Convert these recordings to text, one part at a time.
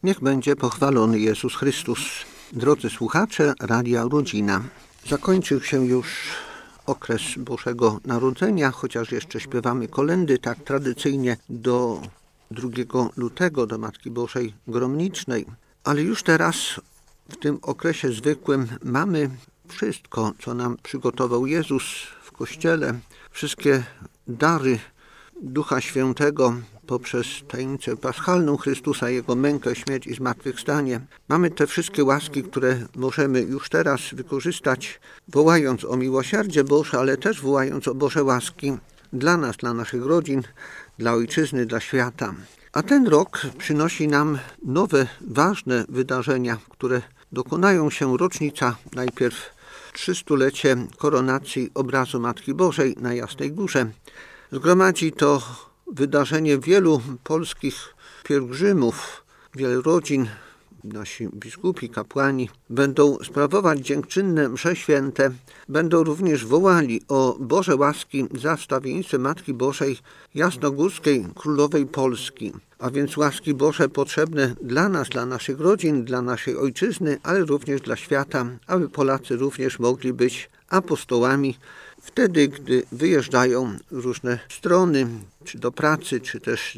Niech będzie pochwalony Jezus Chrystus. Drodzy słuchacze Radia Rodzina, zakończył się już okres Bożego Narodzenia, chociaż jeszcze śpiewamy kolędy tak tradycyjnie do 2 lutego, do Matki Bożej Gromnicznej. Ale już teraz w tym okresie zwykłym mamy wszystko, co nam przygotował Jezus w Kościele, wszystkie dary Ducha Świętego poprzez tajemnicę paschalną Chrystusa, Jego mękę, śmierć i zmartwychwstanie. Mamy te wszystkie łaski, które możemy już teraz wykorzystać, wołając o miłosierdzie Boże, ale też wołając o Boże łaski dla nas, dla naszych rodzin, dla Ojczyzny, dla świata. A ten rok przynosi nam nowe, ważne wydarzenia, które dokonają się. Rocznica najpierw 300-lecie koronacji obrazu Matki Bożej na Jasnej Górze. Zgromadzi to wydarzenie wielu polskich pielgrzymów, wiele rodzin. Nasi biskupi, kapłani będą sprawować dziękczynne msze święte, będą również wołali o Boże łaski za wstawiennictwem Matki Bożej Jasnogórskiej, Królowej Polski. A więc łaski Boże potrzebne dla nas, dla naszych rodzin, dla naszej Ojczyzny, ale również dla świata, aby Polacy również mogli być apostołami wtedy, gdy wyjeżdżają różne strony, czy do pracy, czy też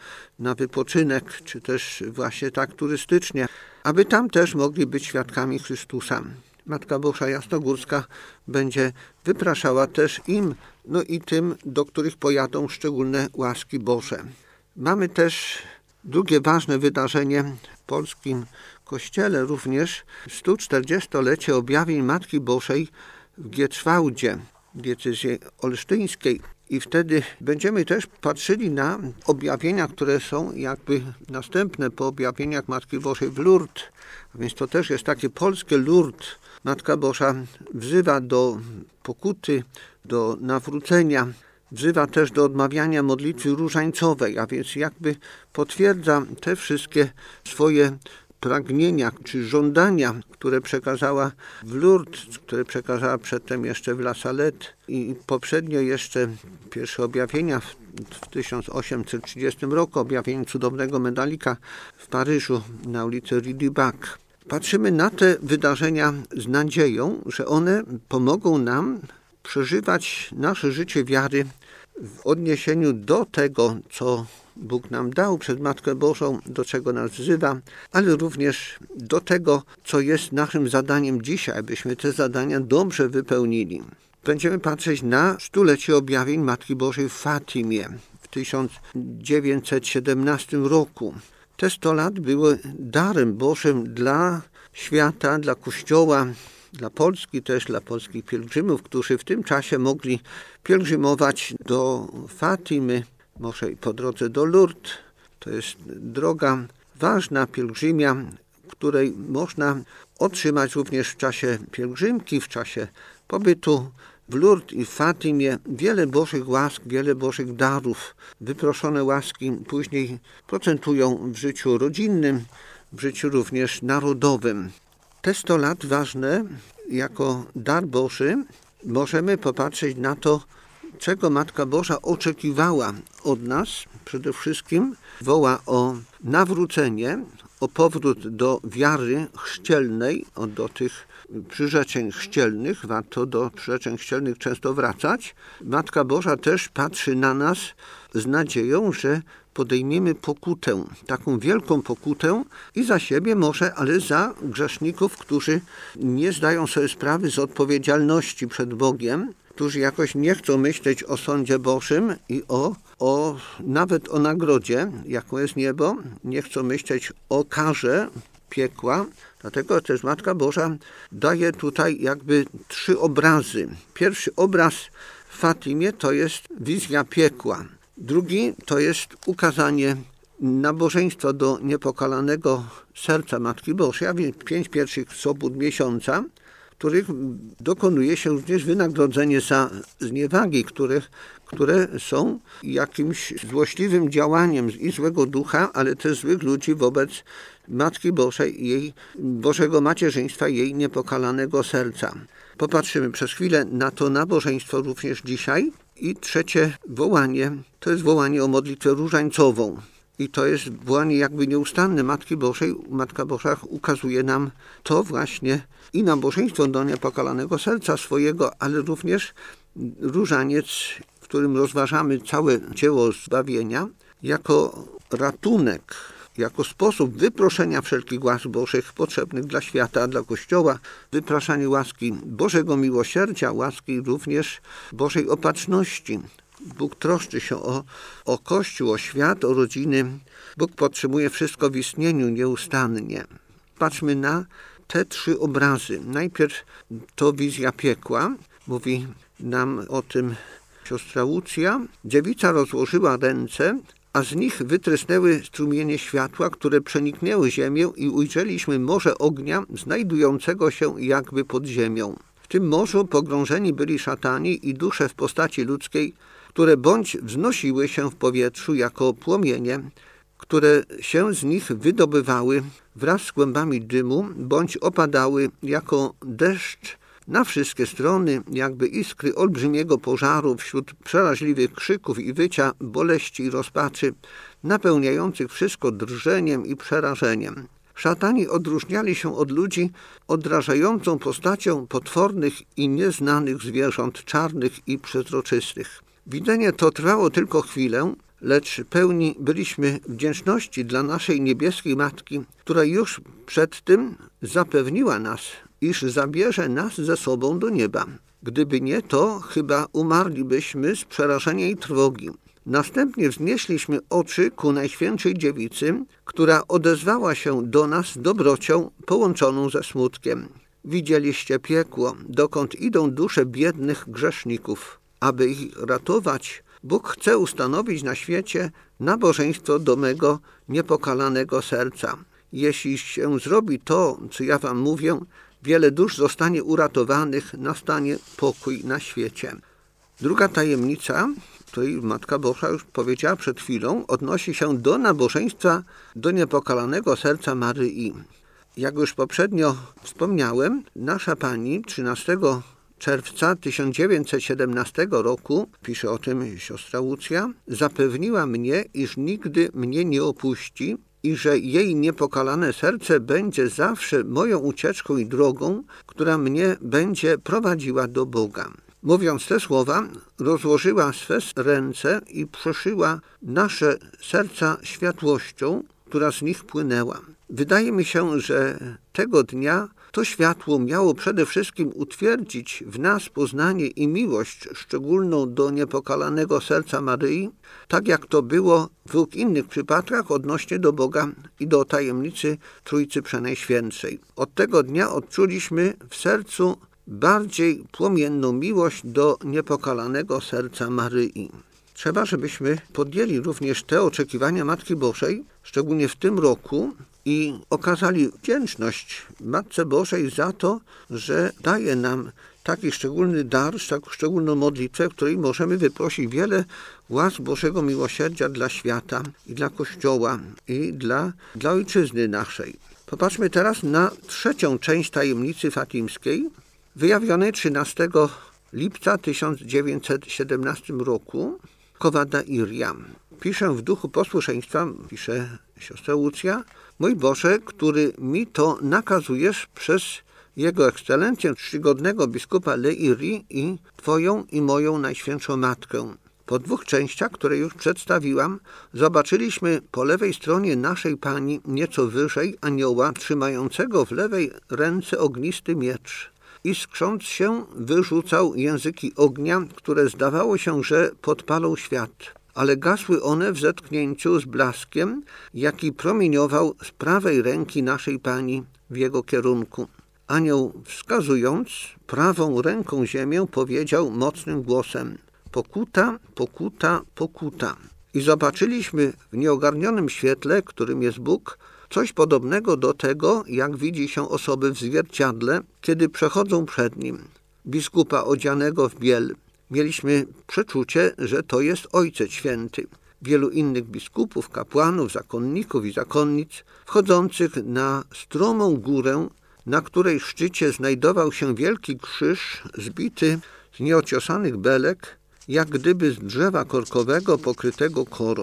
na wypoczynek, czy też właśnie tak turystycznie, aby tam też mogli być świadkami Chrystusa. Matka Boża Jasnogórska będzie wypraszała też im, i tym, do których pojadą szczególne łaski Boże. Mamy też drugie ważne wydarzenie w polskim Kościele, również 140-lecie objawień Matki Bożej w Gieczwałdzie, w diecezji olsztyńskiej. I wtedy będziemy też patrzyli na objawienia, które są jakby następne po objawieniach Matki Bożej w Lourdes. A więc to też jest takie polskie Lourdes. Matka Boża wzywa do pokuty, do nawrócenia, wzywa też do odmawiania modlitwy różańcowej, a więc jakby potwierdza te wszystkie swoje pragnienia czy żądania, które przekazała w Lourdes, które przekazała przedtem jeszcze w La Salette i poprzednio jeszcze pierwsze objawienia w 1830 roku, objawienie cudownego medalika w Paryżu na ulicy Rue du Bac. Patrzymy na te wydarzenia z nadzieją, że one pomogą nam przeżywać nasze życie wiary w odniesieniu do tego, co Bóg nam dał przez Matkę Bożą, do czego nas wzywa, ale również do tego, co jest naszym zadaniem dzisiaj, abyśmy te zadania dobrze wypełnili. Będziemy patrzeć na 100-lecie objawień Matki Bożej w Fatimie w 1917 roku. Te 100 lat były darem Bożym dla świata, dla Kościoła, dla Polski też, dla polskich pielgrzymów, którzy w tym czasie mogli pielgrzymować do Fatimy, może i po drodze do Lourdes. To jest droga ważna, pielgrzymia, której można otrzymać również w czasie pielgrzymki, w czasie pobytu w Lourdes i w Fatimie wiele Bożych łask, wiele Bożych darów. Wyproszone łaski później procentują w życiu rodzinnym, w życiu również narodowym. Te 100 lat ważne jako dar Boży możemy popatrzeć na to, czego Matka Boża oczekiwała od nas. Przede wszystkim woła o nawrócenie, o powrót do wiary chrzcielnej, do tych przyrzeczeń chrzcielnych. Warto do przyrzeczeń chrzcielnych często wracać. Matka Boża też patrzy na nas z nadzieją, że podejmiemy pokutę, taką wielką pokutę i za siebie może, ale za grzeszników, którzy nie zdają sobie sprawy z odpowiedzialności przed Bogiem, którzy jakoś nie chcą myśleć o sądzie Bożym i nawet o nagrodzie, jaką jest niebo, nie chcą myśleć o karze piekła. Dlatego też Matka Boża daje tutaj jakby 3 obrazy. Pierwszy obraz w Fatimie to jest wizja piekła. Drugi to jest ukazanie nabożeństwa do niepokalanego serca Matki Bożej, a więc 5 pierwszych sobót miesiąca, w których dokonuje się również wynagrodzenie za zniewagi, które są jakimś złośliwym działaniem i złego ducha, ale też złych ludzi wobec Matki Bożej i jej Bożego macierzyństwa, jej niepokalanego serca. Popatrzymy przez chwilę na to nabożeństwo również dzisiaj. I trzecie wołanie, to jest wołanie o modlitwę różańcową. I to jest wołanie jakby nieustanne Matki Bożej. Matka Boża ukazuje nam to właśnie i nabożeństwo do niepokalanego serca swojego, ale również różaniec, w którym rozważamy całe dzieło zbawienia, jako ratunek, jako sposób wyproszenia wszelkich łask Bożych potrzebnych dla świata, dla Kościoła, wypraszanie łaski Bożego miłosierdzia, łaski również Bożej opatrzności. Bóg troszczy się o Kościół, o świat, o rodziny. Bóg podtrzymuje wszystko w istnieniu nieustannie. Patrzmy na te 3 obrazy. Najpierw to wizja piekła. Mówi nam o tym siostra Łucja. Dziewica rozłożyła ręce, a z nich wytrysnęły strumienie światła, które przeniknęły ziemię i ujrzeliśmy morze ognia znajdującego się jakby pod ziemią. W tym morzu pogrążeni byli szatani i dusze w postaci ludzkiej, które bądź wznosiły się w powietrzu jako płomienie, które się z nich wydobywały wraz z kłębami dymu, bądź opadały jako deszcz na wszystkie strony, jakby iskry olbrzymiego pożaru wśród przeraźliwych krzyków i wycia, boleści i rozpaczy, napełniających wszystko drżeniem i przerażeniem. Szatani odróżniali się od ludzi odrażającą postacią potwornych i nieznanych zwierząt czarnych i przezroczystych. Widzenie to trwało tylko chwilę, lecz pełni byliśmy wdzięczności dla naszej niebieskiej Matki, która już przed tym zapewniła nas, iż zabierze nas ze sobą do nieba. Gdyby nie to, chyba umarlibyśmy z przerażenia i trwogi. Następnie wznieśliśmy oczy ku Najświętszej Dziewicy, która odezwała się do nas dobrocią połączoną ze smutkiem. Widzieliście piekło, dokąd idą dusze biednych grzeszników. Aby ich ratować, Bóg chce ustanowić na świecie nabożeństwo do mego niepokalanego serca. Jeśli się zrobi to, co ja wam mówię, wiele dusz zostanie uratowanych, nastanie pokój na świecie. Druga tajemnica, której Matka Boża już powiedziała przed chwilą, odnosi się do nabożeństwa do niepokalanego serca Maryi. Jak już poprzednio wspomniałem, nasza Pani 13 czerwca 1917 roku, pisze o tym siostra Łucja, zapewniła mnie, iż nigdy mnie nie opuści i że jej niepokalane serce będzie zawsze moją ucieczką i drogą, która mnie będzie prowadziła do Boga. Mówiąc te słowa, rozłożyła swe ręce i przeszyła nasze serca światłością, która z nich płynęła. Wydaje mi się, że tego dnia to światło miało przede wszystkim utwierdzić w nas poznanie i miłość szczególną do niepokalanego serca Maryi, tak jak to było w 2 innych przypadkach odnośnie do Boga i do tajemnicy Trójcy Przenajświętszej. Od tego dnia odczuliśmy w sercu bardziej płomienną miłość do niepokalanego serca Maryi. Trzeba, żebyśmy podjęli również te oczekiwania Matki Bożej, szczególnie w tym roku, i okazali wdzięczność Matce Bożej za to, że daje nam taki szczególny dar, taką szczególną modlitwę, w której możemy wyprosić wiele łask Bożego miłosierdzia dla świata i dla Kościoła i dla ojczyzny naszej. Popatrzmy teraz na 3. część tajemnicy fatimskiej, wyjawionej 13 lipca 1917 roku Kowada Iria. Piszę w duchu posłuszeństwa, pisze siostra Łucja, mój Boże, który mi to nakazujesz przez Jego Ekscelencję czcigodnego biskupa Leirii i Twoją i moją Najświętszą Matkę. Po 2 częściach, które już przedstawiłam, zobaczyliśmy po lewej stronie naszej Pani nieco wyżej anioła trzymającego w lewej ręce ognisty miecz. Iskrząc się, wyrzucał języki ognia, które zdawało się, że podpalą świat. Ale gasły one w zetknięciu z blaskiem, jaki promieniował z prawej ręki naszej Pani w jego kierunku. Anioł, wskazując prawą ręką ziemię, powiedział mocnym głosem: pokuta, pokuta, pokuta. I zobaczyliśmy w nieogarnionym świetle, którym jest Bóg, coś podobnego do tego, jak widzi się osoby w zwierciadle, kiedy przechodzą przed nim. Biskupa odzianego w biel. Mieliśmy przeczucie, że to jest Ojciec Święty. Wielu innych biskupów, kapłanów, zakonników i zakonnic wchodzących na stromą górę, na której szczycie znajdował się wielki krzyż zbity z nieociosanych belek, jak gdyby z drzewa korkowego pokrytego korą.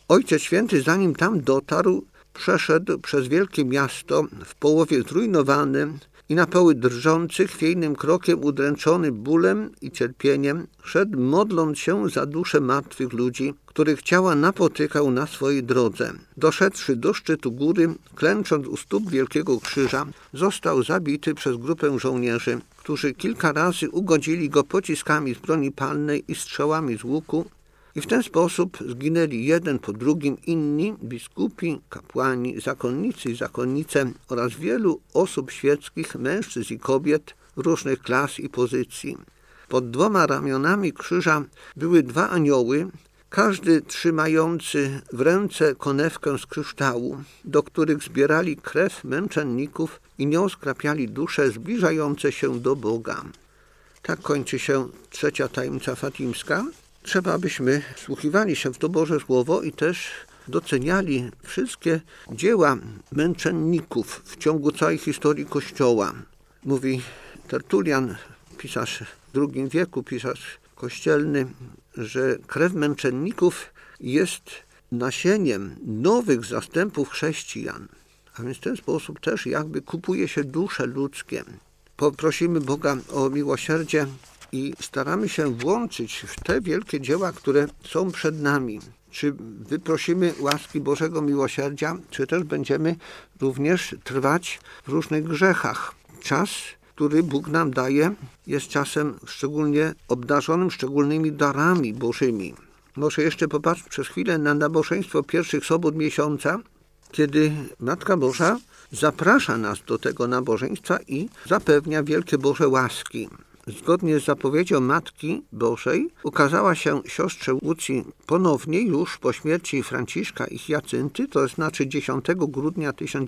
Ojciec Święty, zanim tam dotarł, przeszedł przez wielkie miasto, w połowie zrujnowane i na poły drżący, chwiejnym krokiem udręczony bólem i cierpieniem, szedł, modląc się za dusze martwych ludzi, których ciała napotykał na swojej drodze. Doszedłszy do szczytu góry, klęcząc u stóp wielkiego krzyża, został zabity przez grupę żołnierzy, którzy kilka razy ugodzili go pociskami z broni palnej i strzałami z łuku, i w ten sposób zginęli jeden po drugim inni biskupi, kapłani, zakonnicy i zakonnice oraz wielu osób świeckich, mężczyzn i kobiet różnych klas i pozycji. Pod 2 ramionami krzyża były 2 anioły, każdy trzymający w ręce konewkę z kryształu, do których zbierali krew męczenników i nią skrapiali dusze zbliżające się do Boga. Tak kończy się 3. tajemnica fatimska. Trzeba, abyśmy wsłuchiwali się w to Boże Słowo i też doceniali wszystkie dzieła męczenników w ciągu całej historii Kościoła. Mówi Tertulian, pisarz w II wieku, pisarz kościelny, że krew męczenników jest nasieniem nowych zastępów chrześcijan. A więc w ten sposób też jakby kupuje się dusze ludzkie. Poprosimy Boga o miłosierdzie i staramy się włączyć w te wielkie dzieła, które są przed nami. Czy wyprosimy łaski Bożego miłosierdzia, czy też będziemy również trwać w różnych grzechach. Czas, który Bóg nam daje, jest czasem szczególnie obdarzonym szczególnymi darami Bożymi. Może jeszcze popatrzmy przez chwilę na nabożeństwo pierwszych sobot miesiąca, kiedy Matka Boża zaprasza nas do tego nabożeństwa i zapewnia wielkie Boże łaski. Zgodnie z zapowiedzią Matki Bożej ukazała się siostrze Łucji ponownie już po śmierci Franciszka i Hiacynty, to znaczy 10 grudnia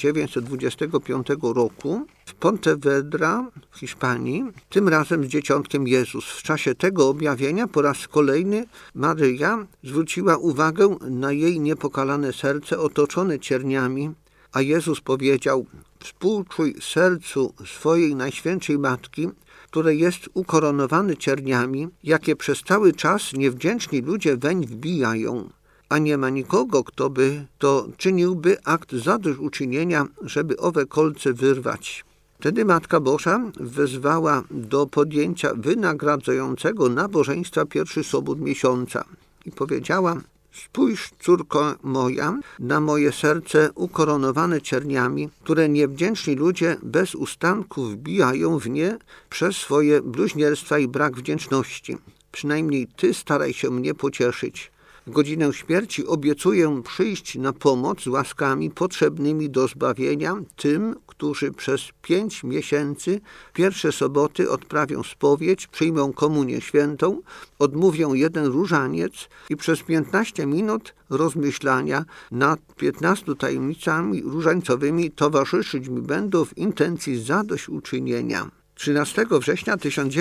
1925 roku w Pontevedra w Hiszpanii, tym razem z dzieciątkiem Jezus. W czasie tego objawienia po raz kolejny Maryja zwróciła uwagę na jej niepokalane serce otoczone cierniami, a Jezus powiedział: współczuj sercu swojej Najświętszej Matki, które jest ukoronowane cierniami, jakie przez cały czas niewdzięczni ludzie weń wbijają, a nie ma nikogo, kto by to czyniłby akt zadośćuczynienia, żeby owe kolce wyrwać. Wtedy Matka Boża wezwała do podjęcia wynagradzającego nabożeństwa pierwszy sobót miesiąca i powiedziała: spójrz, córko moja, na moje serce ukoronowane cierniami, które niewdzięczni ludzie bez ustanku wbijają w nie przez swoje bluźnierstwa i brak wdzięczności. Przynajmniej ty staraj się mnie pocieszyć. W godzinę śmierci obiecuję przyjść na pomoc z łaskami potrzebnymi do zbawienia tym, którzy przez 5 miesięcy pierwsze soboty odprawią spowiedź, przyjmą komunię świętą, odmówią 1 różaniec i przez 15 minut rozmyślania nad 15 tajemnicami różańcowymi towarzyszyć mi będą w intencji zadośćuczynienia. 13 września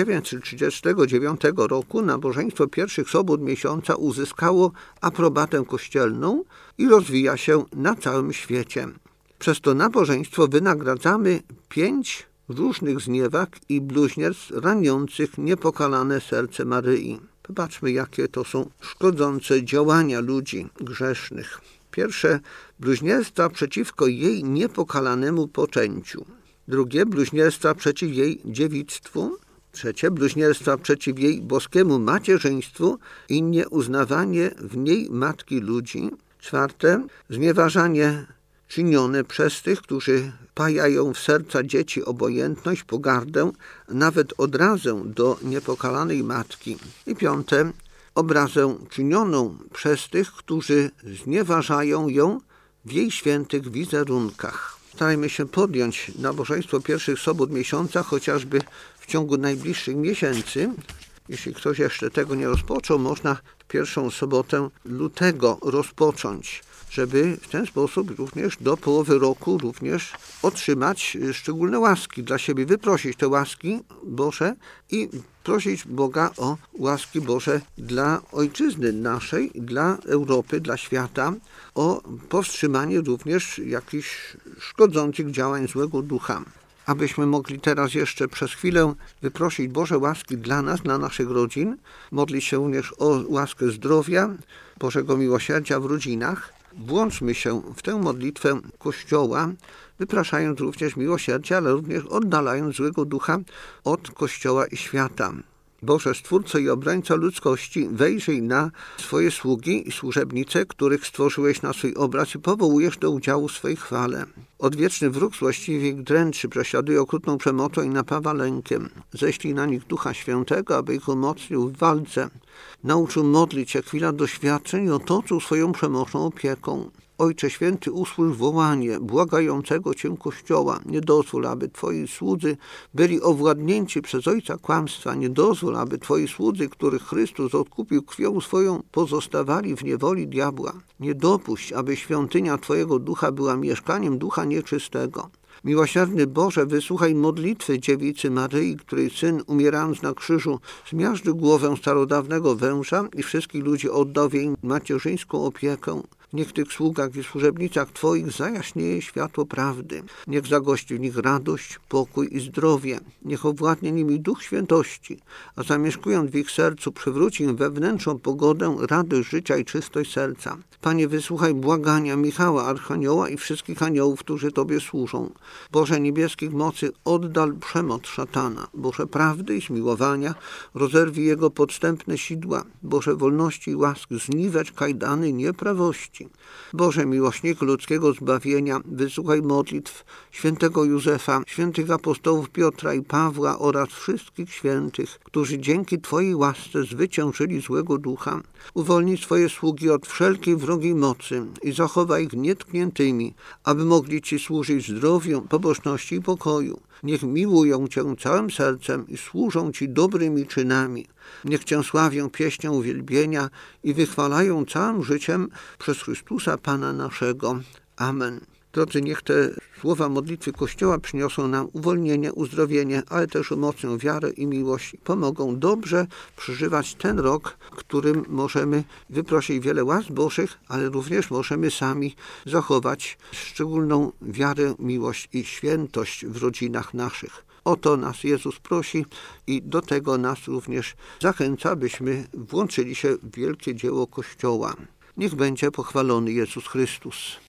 1939 roku nabożeństwo pierwszych sobot miesiąca uzyskało aprobatę kościelną i rozwija się na całym świecie. Przez to nabożeństwo wynagradzamy 5 różnych zniewag i bluźnierstw raniących niepokalane serce Maryi. Popatrzmy, jakie to są szkodzące działania ludzi grzesznych. Pierwsze, bluźnierstwa przeciwko jej niepokalanemu poczęciu. Drugie, bluźnierstwa przeciw jej dziewictwu. Trzecie, bluźnierstwa przeciw jej boskiemu macierzyństwu i nieuznawanie w niej matki ludzi. Czwarte, znieważanie czynione przez tych, którzy pajają w serca dzieci obojętność, pogardę, nawet odrazę do niepokalanej matki. I piąte, obrazę czynioną przez tych, którzy znieważają ją w jej świętych wizerunkach. Starajmy się podjąć nabożeństwo pierwszych sobot miesiąca, chociażby w ciągu najbliższych miesięcy. Jeśli ktoś jeszcze tego nie rozpoczął, można pierwszą sobotę lutego rozpocząć, żeby w ten sposób również do połowy roku również otrzymać szczególne łaski dla siebie, wyprosić te łaski Boże i prosić Boga o łaski Boże dla ojczyzny naszej, dla Europy, dla świata, o powstrzymanie również jakichś szkodzących działań złego ducha. abyśmy mogli teraz jeszcze przez chwilę wyprosić Boże łaski dla nas, dla naszych rodzin, modlić się również o łaskę zdrowia, Bożego miłosierdzia w rodzinach. Włączmy się w tę modlitwę Kościoła, wypraszając również miłosierdzia, ale również oddalając złego ducha od Kościoła i świata. Boże, Stwórco i Obrońco ludzkości, wejrzyj na swoje sługi i służebnice, których stworzyłeś na swój obraz i powołujesz do udziału w swej chwale. Odwieczny wróg złośliwie ich dręczy, prześladuje okrutną przemocą i napawa lękiem. Ześlij na nich Ducha Świętego, aby ich umocnił w walce. Nauczył modlić się chwila doświadczeń i otoczył swoją przemocą opieką. Ojcze Święty, usłysz wołanie błagającego Cię Kościoła. Nie dozwól, aby Twoi słudzy byli owładnięci przez ojca kłamstwa. Nie dozwól, aby Twoi słudzy, których Chrystus odkupił krwią swoją, pozostawali w niewoli diabła. Nie dopuść, aby świątynia Twojego ducha była mieszkaniem ducha nieczystego. Miłosierny Boże, wysłuchaj modlitwy dziewicy Maryi, której syn, umierając na krzyżu, zmiażdżył głowę starodawnego węża i wszystkich ludzi oddał w jej macierzyńską opiekę. Niech w tych sługach i służebnicach Twoich zajaśnieje światło prawdy. Niech zagości w nich radość, pokój i zdrowie. Niech owładnie nimi Duch Świętości, a zamieszkując w ich sercu przywróci im wewnętrzną pogodę, radość życia i czystość serca. Panie, wysłuchaj błagania Michała, Archanioła i wszystkich aniołów, którzy Tobie służą. Boże niebieskich mocy, oddal przemoc szatana. Boże prawdy i zmiłowania, rozerwij jego podstępne sidła. Boże wolności i łaski, zniwecz kajdany nieprawości. Boże miłośniku ludzkiego zbawienia, wysłuchaj modlitw świętego Józefa, świętych apostołów Piotra i Pawła oraz wszystkich świętych, którzy dzięki Twojej łasce zwyciężyli złego ducha. Uwolnij swoje sługi od wszelkiej wrogiej mocy i zachowaj ich nietkniętymi, aby mogli Ci służyć w zdrowiu, pobożności i pokoju. Niech miłują Cię całym sercem i służą Ci dobrymi czynami. Niech Cię sławią pieśnią uwielbienia i wychwalają całym życiem przez Chrystusa Pana naszego. Amen. Drodzy, niech te słowa modlitwy Kościoła przyniosą nam uwolnienie, uzdrowienie, ale też umocnią wiarę i miłość i pomogą dobrze przeżywać ten rok, w którym możemy wyprosić wiele łask Bożych, ale również możemy sami zachować szczególną wiarę, miłość i świętość w rodzinach naszych. O to nas Jezus prosi i do tego nas również zachęca, byśmy włączyli się w wielkie dzieło Kościoła. Niech będzie pochwalony Jezus Chrystus.